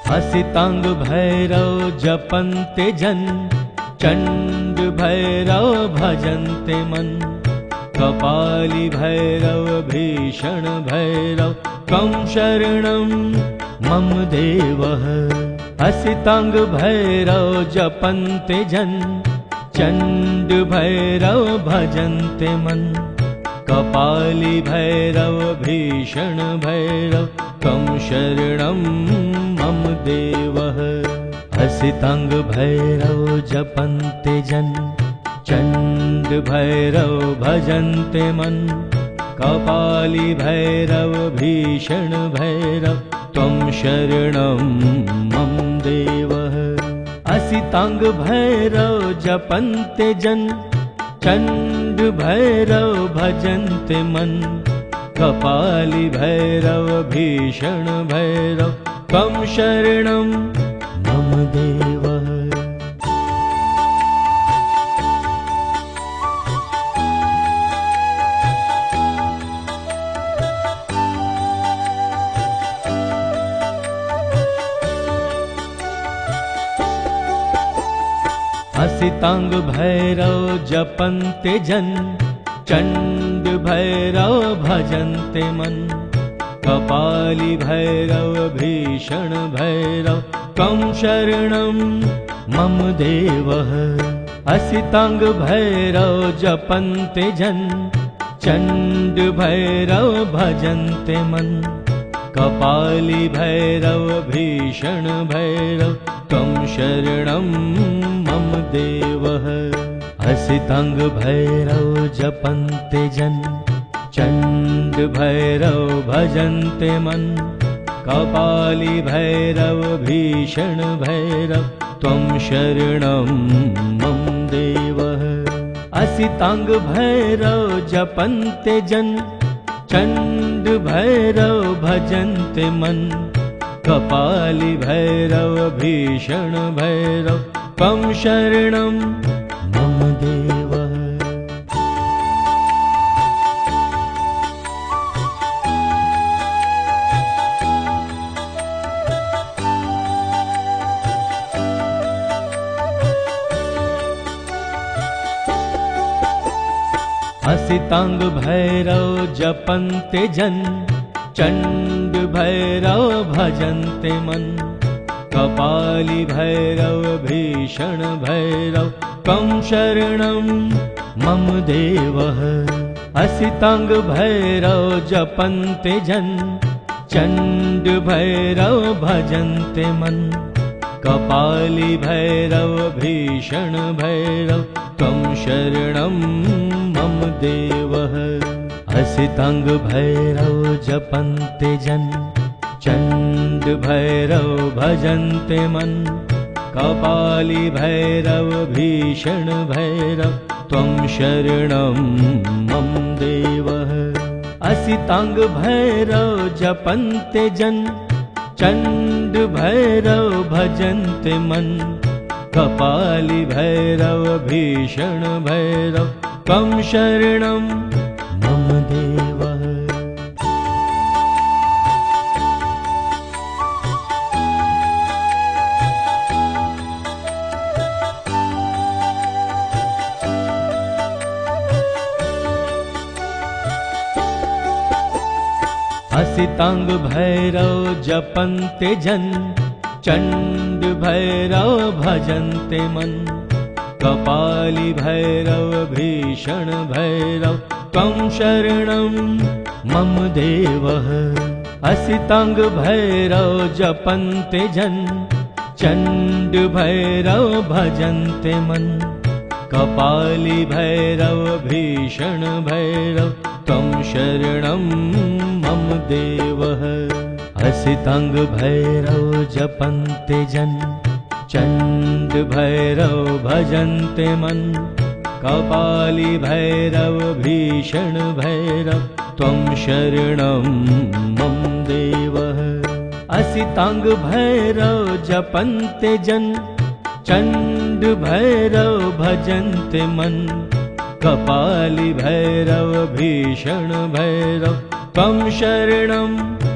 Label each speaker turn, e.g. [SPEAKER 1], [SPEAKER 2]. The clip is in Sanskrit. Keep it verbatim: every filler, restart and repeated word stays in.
[SPEAKER 1] असितांग भैरव जपन्ते जन, चंड भैरव भजन्ते मन। कपाली भैरव भीषण भैरव त्वं शरणं मम देवः। असितांग भैरव जपन्ते जन, चंड भैरव भजन्ते मन। कपाली भैरव भीषण भैरव त्वं शरणं मम देवः। असितांग भैरव जपन्ते जन, चंड भैरव भजन्ते मन। कपाली भैरव भीषण भैरव त्वं शरणं मम देवः। असितांग भैरव जपन्ते जन, चंड भैरव भजन्ते मन। कपाली भैरव भीषण भैरव त्वं शरणं मम देवः। असितांग भैरव जपन्ते जन, चंड भैरव भजन्ते मन। कपाली भैरव भीषण भैरव त्वं शरणं मम देवः। असितांग भैरव जपन्ते जन, चंड भैरव भजन्ते मन। कपाली भैरव भीषण भैरव त्वं शरणं मम देवः। असितांग भैरव जपन्ते जन, चंड भैरव भजन्ते मन। कपाली भैरव भीषण भैरव त्वं शरणं मम देवः। असितांग भैरव जपन्ते जन, चंड भैरव भजन्ते मन। कपाली भैरव भीषण भैरव त्वं शरणं मम देवः। असितांग भैरव जपन्ते जन, चंड भैरव भजन्ते मन। कपाली भैरव भीषण भैरव त्वं शरणं मम देवः। असितांग भैरव जपन्ते जन, चंड भैरव भजन्ते मन। कपाली भैरव भीषण भैरव त्वं शरणं मम देवः। असितांग भैरव जपन्ते जन, चंड भैरव भजन्ते मन। कपाली भैरव भीषण भैरव त्वं शरणं मम देवः। असितांग भैरव जपन्ते जन, चंड भैरव भजन्ते मन। कपाली भैरव भीषण भैरव त्वं शरणं मम देवः। असितांग भैरव जपन्ते जन, चंड भैरव भजन्ते मन। कपाली भैरव भीषण भैरव त्वं शरणं मम देवः। असितांग भैरव जपन्ते जन, चंड भैरव भजन्ते मन। कपाली भैरव भीषण भैरव त्वं शरणं मम देवः। असितांग भैरव जपन्ते जन, चंड भैरव भजन्ते मन। कपाली भैरव भीषण भैरव त्वं शरणं मम देवः। असितांग भैरव जपन्ते जन, चंड भैरव भजन्ते मन। कपाली भैरव भीषण भैरव त्वं शरणं